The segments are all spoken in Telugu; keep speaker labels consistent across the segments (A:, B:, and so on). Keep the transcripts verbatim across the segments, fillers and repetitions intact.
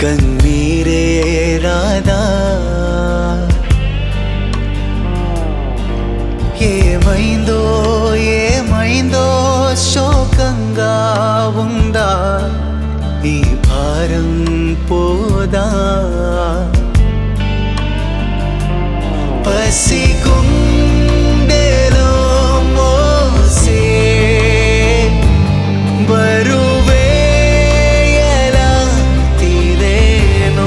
A: కన్నీరే రాదా ఏమైందో ఏమైందో శోకంగా ఉందా ఈ భారం పోదా పసి గుండెలో మోసే బరువే ఎలా తీరేనో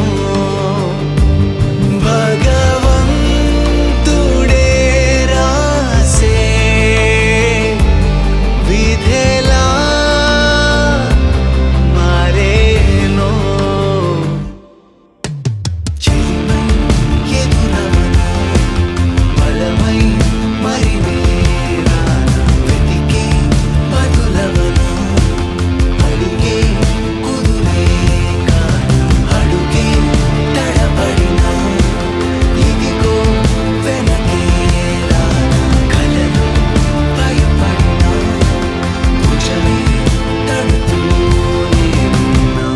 A: భగవంతుడే రాసే విధెలా మారేనో చెలిమై ఎదురవనా బలమై మరి నేనా వెతికే బదులవనా అడిగే కుదురే కాదు అడుగే తడబడినా ఇదిగో వెనకే రానా కలలు భయపడినా భుజమే తడుతూనే ఉన్నా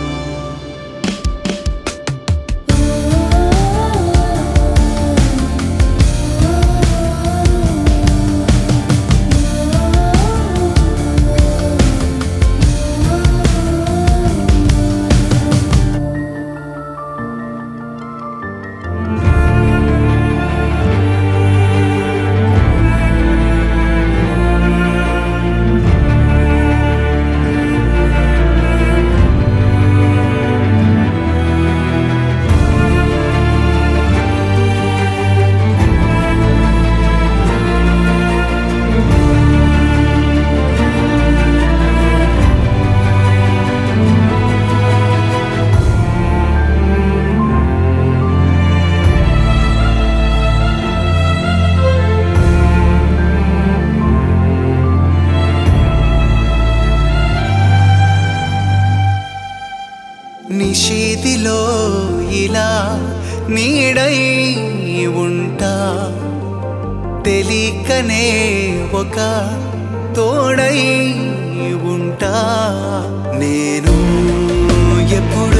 A: నిశీతిలో ఇలా నీడై ఉంటా తెలియకనే ఒక తోడై ఉంటా నేను ఎప్పుడు